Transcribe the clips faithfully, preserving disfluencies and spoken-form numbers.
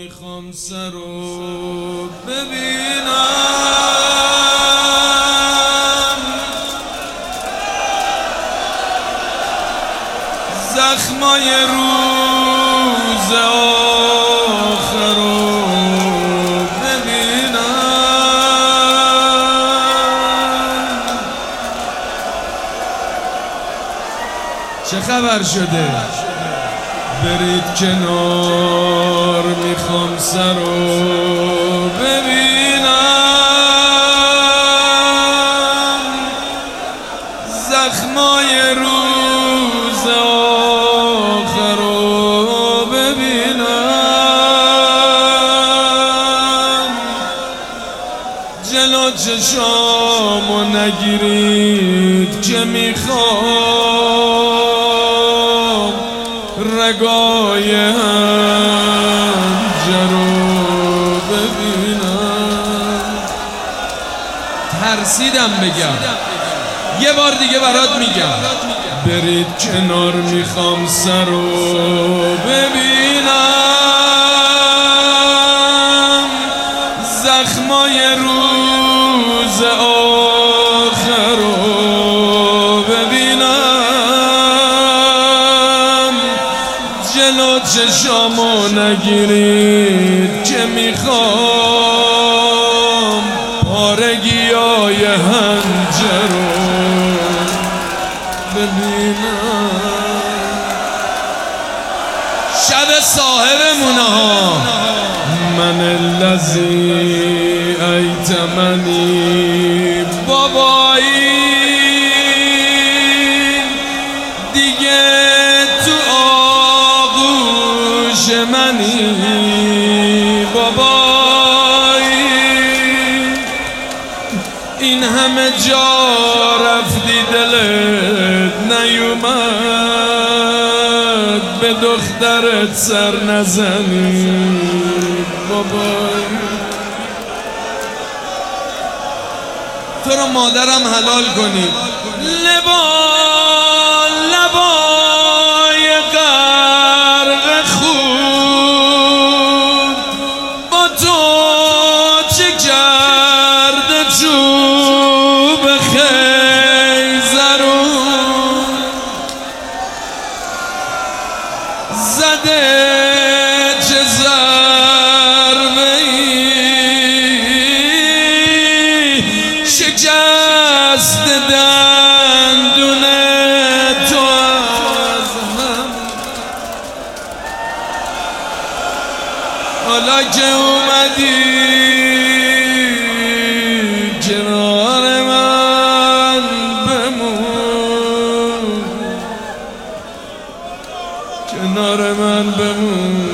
میخوام سر رو ببینم، زخمای روز آخر رو ببینم. چه خبر شده؟ برید کنار، میخوام سر رو ببینم، زخمای روز آخر رو ببینم. جلو چشامو نگیرید که میخوام رگای هنجر رو ببینم. ترسیدم بگم، یه بار دیگه برات میگم. برید کنار، میخوام سر رو ببینم، زخمای روز آخر رو ببینم. جلو چشامو نگیرید که میخوام پارگیای هنجر رو ببینم. شب صاحبمونه ها، من الذی ایتمنی، بابایی دیگه تو آغوش منی، بابایی این همه جا رفتی دلت نیومد به دخترت سر نزنی، بابایی تو رو مادرم حلال کنی. لبا لبای غرق خون با تو چه کرده چوب خیزرون، زده چه ضربه‌ای شکست دندون تو از هم. حالا که اومدی کنار من بمون، کنار من بمون.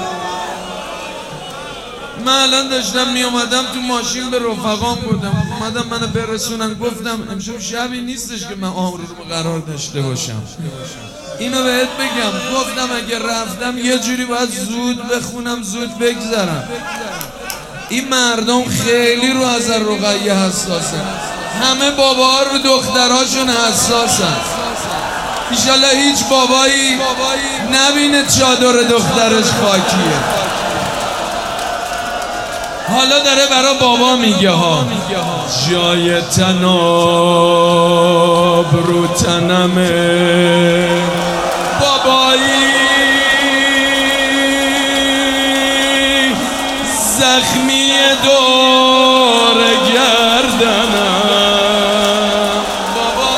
من الان داشتم می اومدم تو ماشین به رفقام بودم، اومدم منو برسونن. گفتم امشب شبی نیستش که من آرزوم قرار داشته باشم. اینو بهت بگم، گفتم اگه رفتم یه جوری باید زود بخونم زود بگذرم. این مردم خیلی رو حضرت رقیه حساسن، همه باباها رو دخترهاشون حساسن. ایشالله هیچ بابایی نبینه چادر دخترش خاکیه. حالا داره برا بابا میگه ها، جای تناب رو تنمه، بابایی زخمی دور گردنم، بابا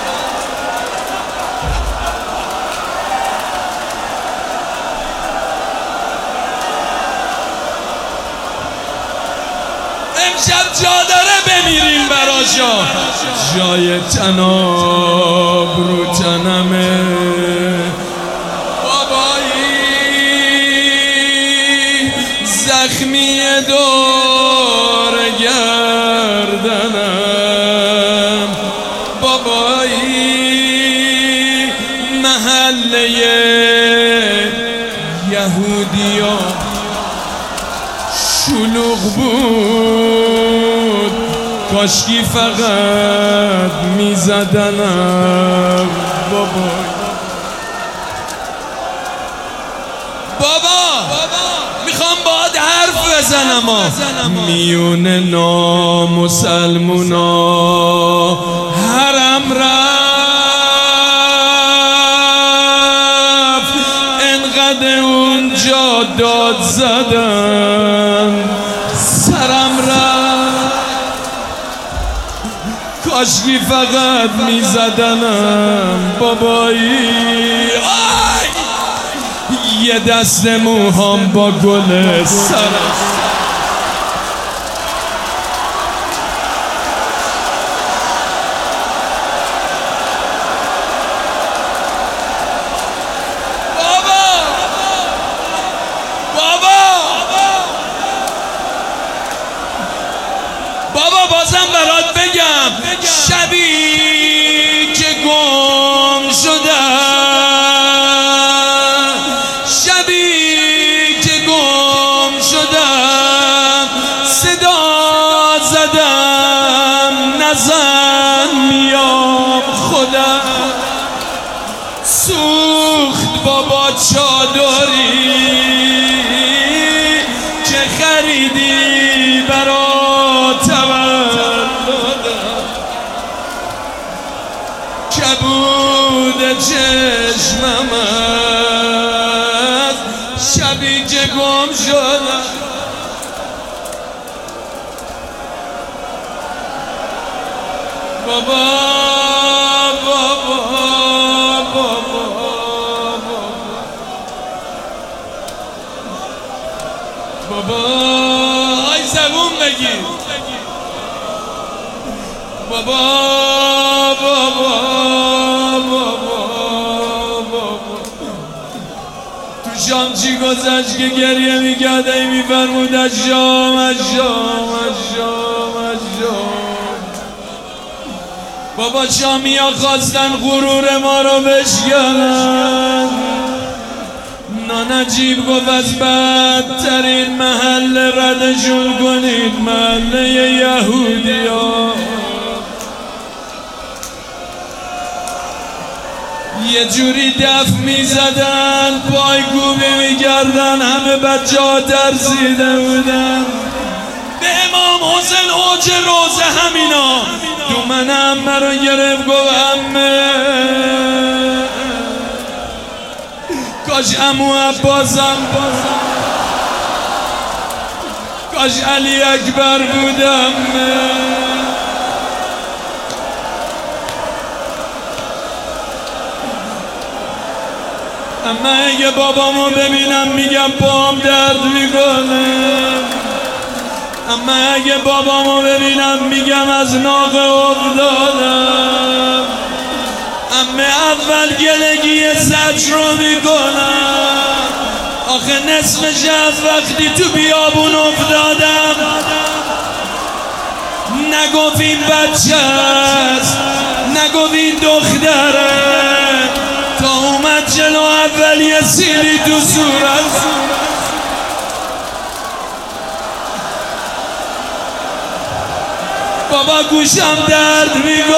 امشب جا داره بمیریم براشا. جای تناب رو تنمه، بابایی زخمی دور گردنم، بابایی محله یهودیا شلوغ بود، کاشکی فقط میزدنم، بابا بابا میخوام باهات حرف بزنم میون نامسلمونا حرم رفت انقدر اونجا داد زدم سرم رفت کاشکی فقط میزدنم بابایی یه دست موهام با گل سرم بابا بابا بابا بازم برات بگم شبی که گم شدم شبی که گم شدم صدا زدم نزن میام خودم سوخت بابا چادری که خریدی برا تولدم کبود چشمم است شبی که گم شدم بابا بابا بابا بابا آی زبون بگیر بابا بابا بابا بابا تو شام چی گذشت که گریه میکرد ای میفرمود از شام از شام از شام از شام بابا شامی ها خواستن غرور ما رو بشکنن نانجیب گفت از بدترین محل ردشون کنید محله یهودی ها یه جوری دف میزدن پای کوبی میکردن همه بچه ها ترسیده بودن به امام حسین اوج روزه همینا تو من همه رو گرفت گفت همه کاش عمو عباسم کاش علی اکبر بودم اما اگه بابامو ببینم میگم پام درد میکنه اما اگه بابامو ببینم میگم از ناقه افتادم اما اول گلگی زج رو میکنم آخه نصف شب وقتی تو بیابون افتادم نگفت این بچه است نگفت این دختره تا اومد جلو اول یه سیلی تو صورت بابا گوشم درد میکنه